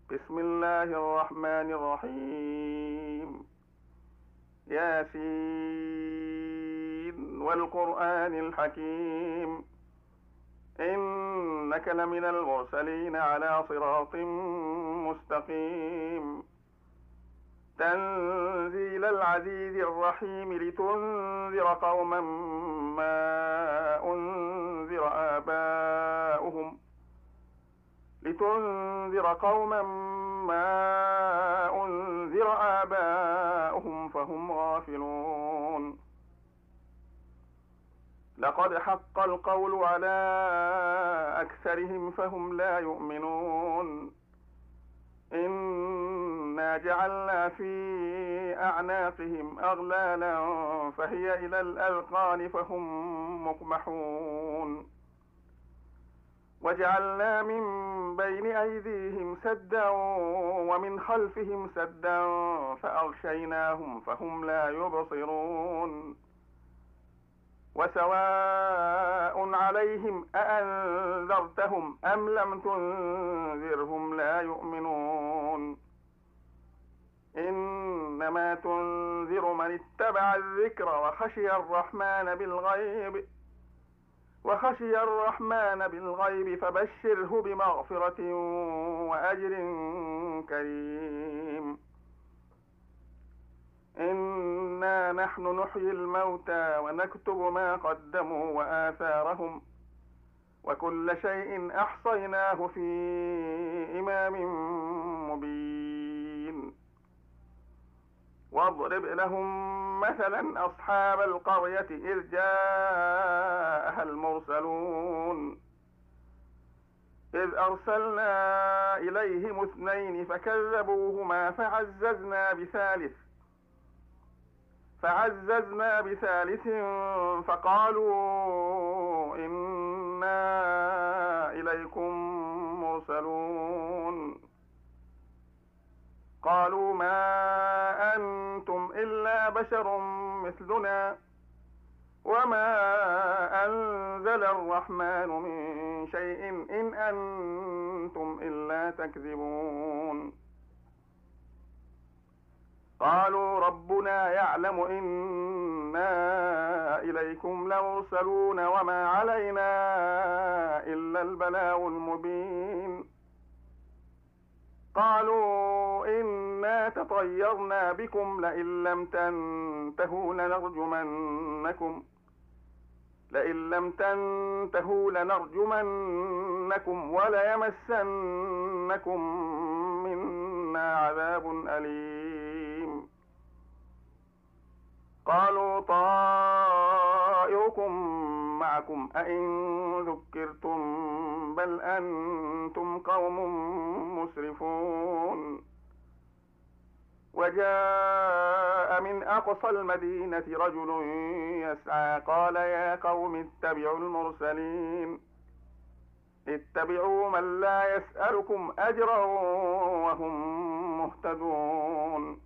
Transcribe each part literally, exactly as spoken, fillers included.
بسم الله الرحمن الرحيم. ياسين والقرآن الحكيم، إنك لمن المرسلين على صراط مستقيم. تنزيل العزيز الرحيم، لتنذر قوما ما أنذر آباؤهم لتنذر قوما ما أنذر آباؤهم فهم غافلون. لقد حق القول على أكثرهم فهم لا يؤمنون. إنا جعلنا في أعناقهم أغلالا فهي إلى الأذقان فهم مقمحون. وجعلنا من بين أيديهم سدا ومن خلفهم سدا فأغشيناهم فهم لا يبصرون. وسواء عليهم أأنذرتهم أم لم تنذرهم لا يؤمنون. إنما تنذر من اتبع الذكر وخشي الرحمن بالغيب وخشي الرحمن بالغيب فبشره بمغفرة وأجر كريم. إنا نحن نحيي الموتى ونكتب ما قدموا وآثارهم وكل شيء أحصيناه في إمام مبين. واضرب لهم مثلا أصحاب القرية إذ جاءها المرسلون إذ أرسلنا إليهم اثنين فكذبوهما فعززنا بثالث فعززنا بثالث فقالوا إنا إليكم مرسلون. قالوا ما أنتم إلا بشر مثلنا وما أنزل الرحمن من شيء إن أنتم إلا تكذبون. قالوا ربنا يعلم إنا إليكم لمرسلون وما علينا إلا البلاغ المبين. قالوا إنا تطيرنا بكم لئن لم تنتهوا لنرجمنكم لئن لم تنتهوا لنرجمنكم وليمسنكم منا عذاب أليم. قالوا طائركم معكم أئن ذكرتم بل أنتم قوم مسرفون. وجاء من أقصى المدينة رجل يسعى قال يا قوم اتبعوا المرسلين اتبعوا من لا يسألكم أجرا وهم مهتدون.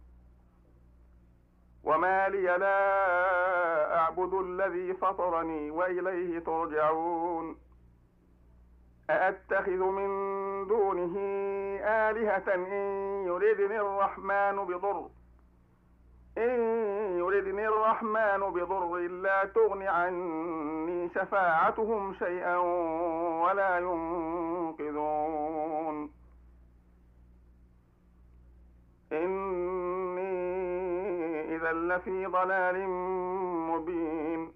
وما لي لا أعبد الذي فطرني وإليه ترجعون. أأتخذ من دونه آلهة إن يردني الرحمن بضر إن يردني الرحمن بضر لا تغن عني شفاعتهم شيئا ولا ينقذون. إني إذا لفي ضلال مبين.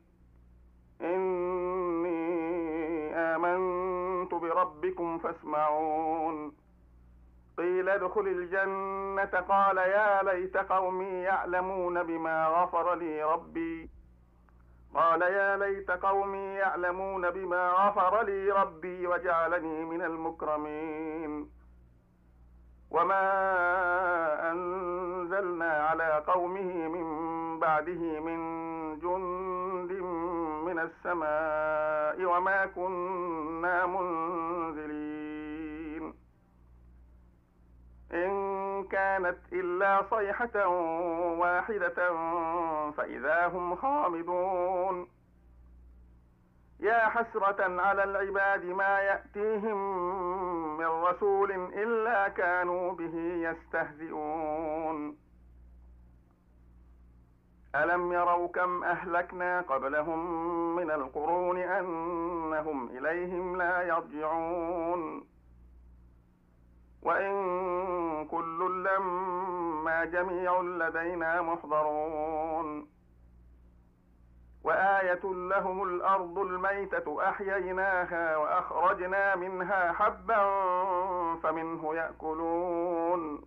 إني آمنت بربكم فاسمعون. قيل ادخل الجنة قال يا ليت قومي يعلمون بما غفر لي ربي قال يا ليت قومي يعلمون بما غفر لي ربي وجعلني من المكرمين. وما أنزلنا على قومه من بعده من جند من السماء وما كنا منزلين. إن كانت إلا صيحة واحدة فإذا هم خامدون. يا حسرة على العباد ما يأتيهم من رسول إلا كانوا به يستهزئون ألم يروا كم أهلكنا قبلهم من القرون أنهم إليهم لا يرجعون وإن كل لما جميع لدينا محضرون وآية لهم الأرض الميتة أحييناها وأخرجنا منها حبا فمنه يأكلون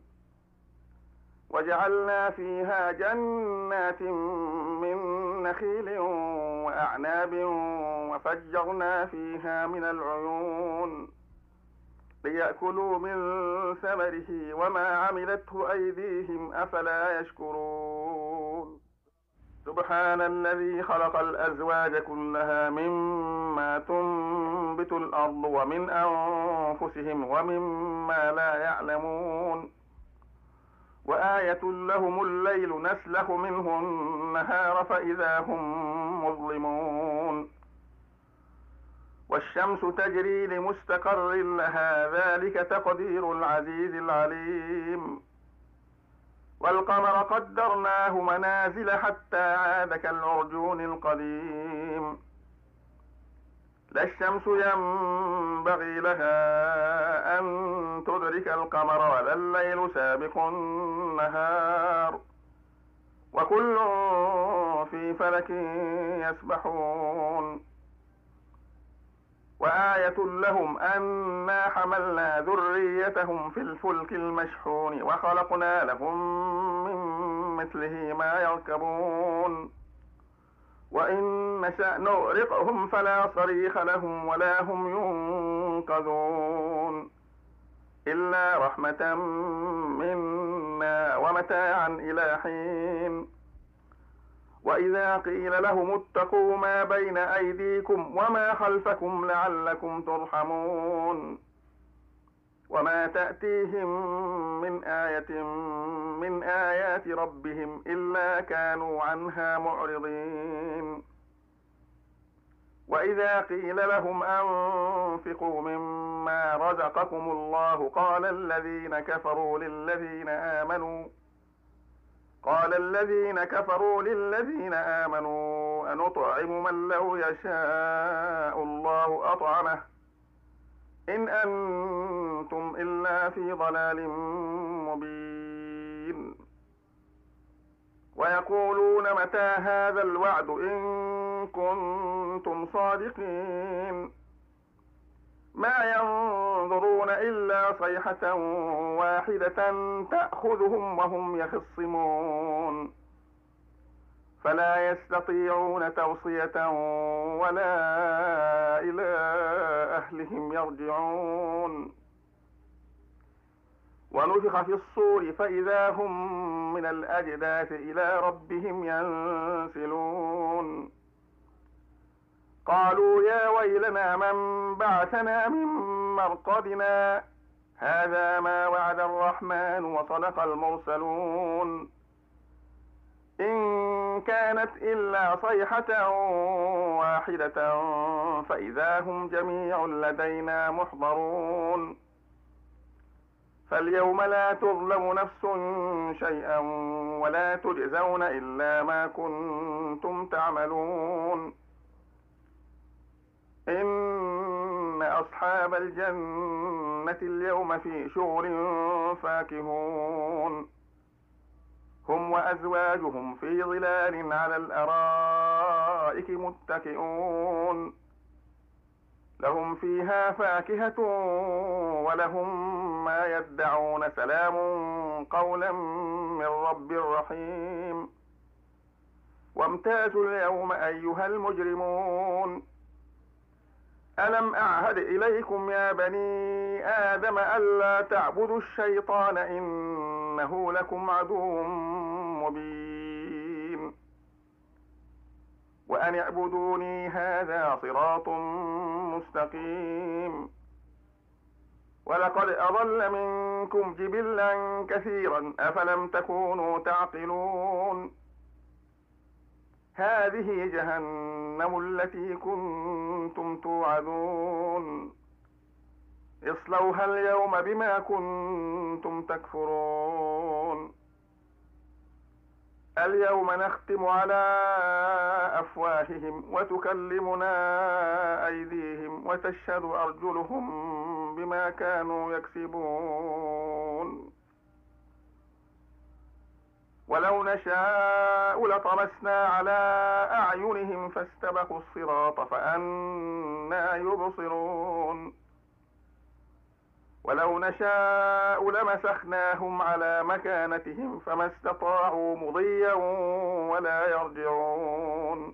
وجعلنا فيها جنات من نخيل وأعناب وفجرنا فيها من العيون ليأكلوا من ثمره وما عملته أيديهم أفلا يشكرون سبحان الذي خلق الأزواج كلها مما تنبت الأرض ومن أنفسهم ومما لا يعلمون وآية لهم الليل نسلخ منه النهار فإذا هم مظلمون والشمس تجري لمستقر لها ذلك تقدير العزيز العليم والقمر قدرناه منازل حتى عاد كالعرجون القديم لا الشمس ينبغي لها أن تدرك القمر ولا الليل سابق النهار وكل في فلك يسبحون وآية لهم أنا حملنا ذريتهم في الفلك المشحون وخلقنا لهم من مثله ما يركبون وإن نشأ نغرقهم فلا صريخ لهم ولا هم ينقذون إلا رحمة منا ومتاعا إلى حين وإذا قيل لهم اتقوا ما بين أيديكم وما خلفكم لعلكم ترحمون وما تأتيهم من آية من آيات ربهم إلا كانوا عنها معرضين وإذا قيل لهم أنفقوا مما رزقكم الله قال الذين كفروا للذين آمنوا قال الذين كفروا للذين آمنوا أنطعم من لو يشاء الله أطعمه إن أنتم إلا في ضلال مبين ويقولون متى هذا الوعد إن كنتم صادقين ما ينظرون إلا صيحة واحدة تأخذهم وهم يخصمون فلا يستطيعون توصية ولا إلى أهلهم يرجعون ونفخ في الصور فإذا هم من الأجداث إلى ربهم ينسلون قالوا يا ويلنا من بعثنا من مرقدنا هذا ما وعد الرحمن وصدق المرسلون إن كانت إلا صيحة واحدة فإذا هم جميع لدينا محضرون فاليوم لا تظلم نفس شيئا ولا تجزون إلا ما كنتم تعملون إن أصحاب الجنة اليوم في شغل فاكهون هم وأزواجهم في ظلال على الأرائك متكئون لهم فيها فاكهة ولهم ما يدعون سلام قولا من رب رحيم وامتازوا اليوم أيها المجرمون ألم أعهد إليكم يا بني آدم ألا تعبدوا الشيطان إنه لكم عدو مبين وأن اعبدوني هذا صراط مستقيم ولقد أضل منكم جبلا كثيرا أفلم تكونوا تعقلون هذه جهنم التي كنتم توعدون اصلوها اليوم بما كنتم تكفرون اليوم نختم على أفواههم وتكلمنا أيديهم وتشهد أرجلهم بما كانوا يكسبون ولو نشاء لطمسنا على أعينهم فاستبقوا الصراط فأنى يبصرون ولو نشاء لمسخناهم على مكانتهم فما استطاعوا مضيا ولا يرجعون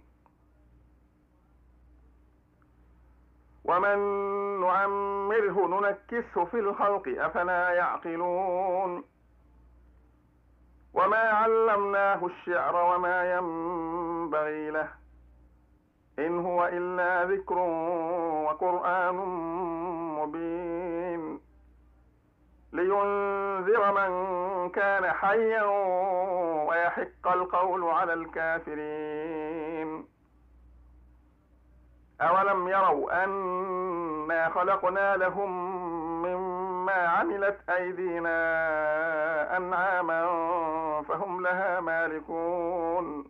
ومن نعمره ننكسه في الخلق أفلا يعقلون وما علمناه الشعر وما ينبغي له إن هو إلا ذكر وقرآن مبين لينذر من كان حيا ويحق القول على الكافرين أولم يروا أنا خلقنا لهم مما عملت أيدينا أنعاما فهم لها مالكون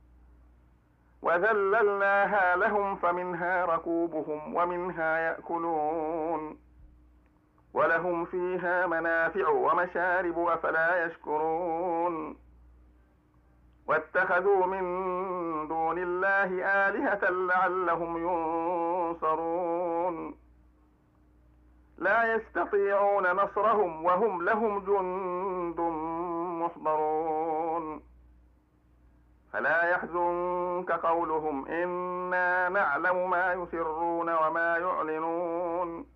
وذللناها لهم فمنها ركوبهم ومنها يأكلون ولهم فيها منافع ومشارب أفلا يشكرون واتخذوا من دون الله آلهة لعلهم ينصرون لا يستطيعون نصرهم وهم لهم جند محضرون فلا يحزنك قولهم إنا نعلم ما يسرون وما يعلنون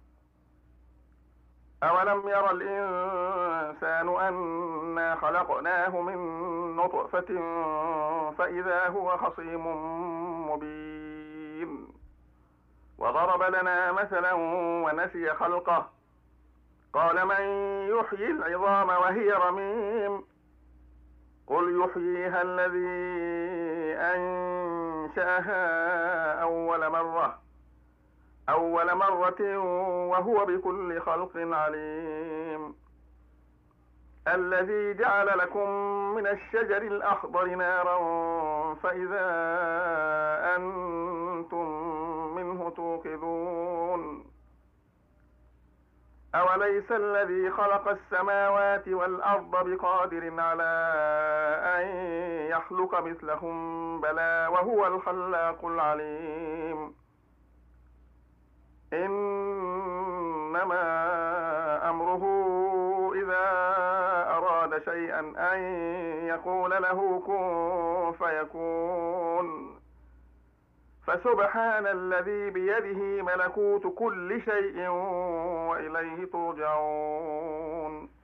أولم ير الإنسان أنا خلقناه من نطفة فإذا هو خصيم مبين وضرب لنا مثلا ونسي خلقه قال من يحيي العظام وهي رميم قل يحييها الذي أنشأها أول مرة أول مرة وهو بكل خلق عليم الذي جعل لكم من الشجر الأخضر نارا فإذا أنتم منه توقدون أوليس الذي خلق السماوات والأرض بقادر على أن يخلق مثلهم بلى وهو الخلاق العليم إنما أمره إذا أراد شيئا أن يقول له كن فيكون فسبحان الذي بيده ملكوت كل شيء وإليه ترجعون